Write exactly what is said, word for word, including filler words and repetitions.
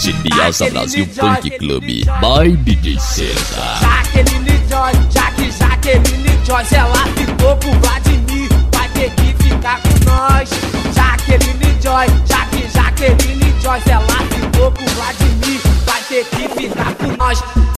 Rede Piazza Brasil Funk Club by D J César. Jaqueline Joyce, Jaque, Jaqueline Joyce, ela ficou com o Vladimir, vai ter que ficar com nós. Jaqueline Joyce, Jaque, Jaqueline Joyce, ela ficou com o Vladimir, vai ter que ficar com nós.